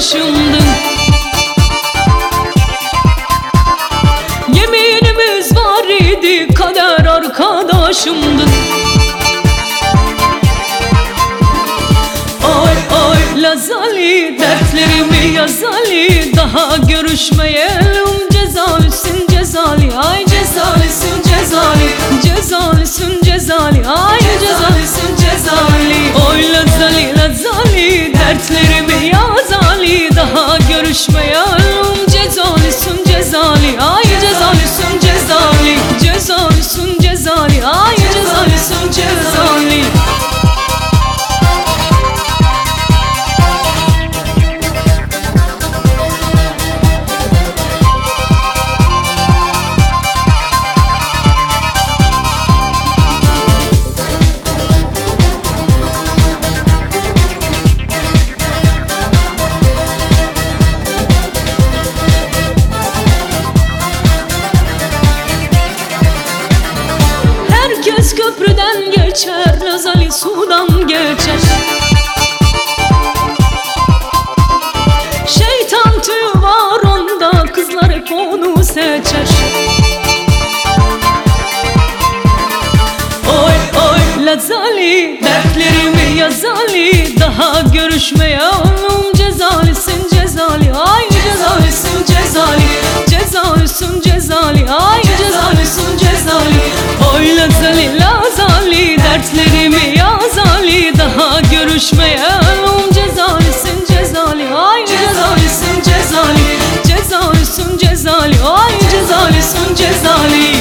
arkadaşımdın. Yeminimiz var idi, kader arkadaşımdın. Oy oy Lazali, dertlerimi yaz Ali, daha görüşmeyelim. Cezalısın Cezali, ay cezalısın Cezali, cezalısın Cezali, ay cezalısın Cezali. Oy Lazali Lazali, dertlerimi yaz Ali, daha görüşmeyelim. Cezalısın Cezali, ay cezalısın Cezali, cezalısın Cezali, ay cezalısın Cezali. Herkes köprüden geçer, Lazali sudan geçer. Şeytan tüyü var onda, kızlar hep onu seçer. Oy oy Lazali, dertlerimi yaz Ali, daha görüşmeyelim. Cezalısın Cezali, ay cezalısın Cezali, cezalısın Cezali, ay cezalısın Cezali. Oy Lazali Lazali, dertlerimi yaz Ali, daha görüşmeyelim. Cezalısın Cezali, ay cezalısın Cezali, cezalısın Cezali, ay cezalısın Cezali.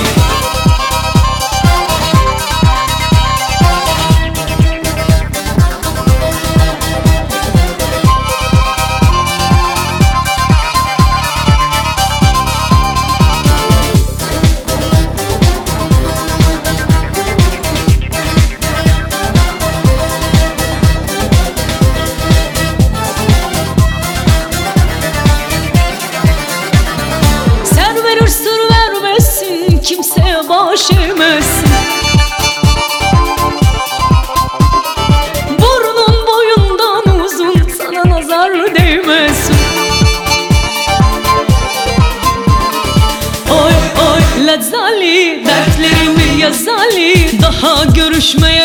Sır vermesin, kimseye baş eğmesin. Burnun boyundan uzun, sana nazar değmesin. Oy oy Lazali, dertlerimi yaz Ali, daha görüşmeye